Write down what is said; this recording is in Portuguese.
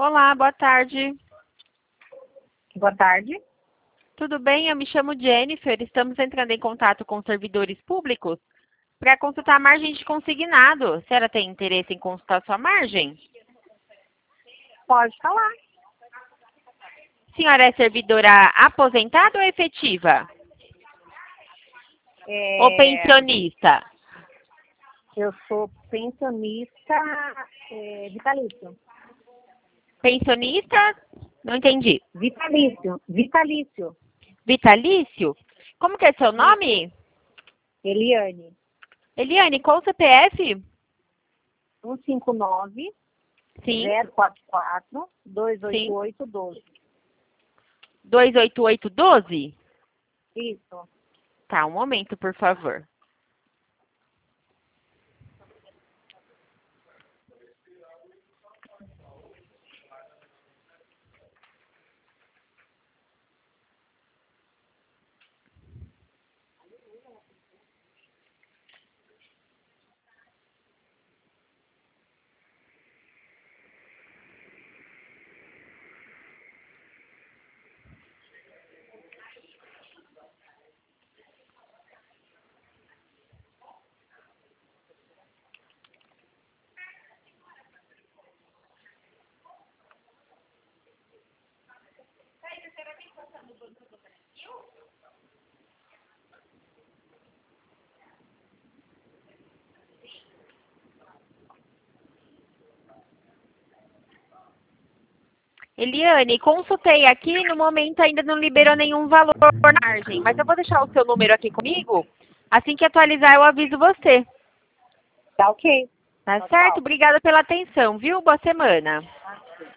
Olá, boa tarde. Boa tarde. Tudo bem? Eu me chamo Jennifer. Estamos entrando em contato com servidores públicos para consultar a margem de consignado. A senhora tem interesse em consultar sua margem? Pode falar. A senhora é servidora aposentada ou efetiva? Ou pensionista? Eu sou pensionista vitalício. Pensionista? Não entendi. Vitalício. Vitalício? Como que é seu nome? Eliane. Eliane, qual o CPF? 159 Sim. 044 28812. 28812? Isso. Tá, um momento, por favor. Eliane, consultei aqui, no momento ainda não liberou nenhum valor na margem, mas eu vou deixar o seu número aqui comigo. Assim que atualizar, eu aviso você. Tá ok. Tá certo? Obrigada pela atenção, viu? Boa semana.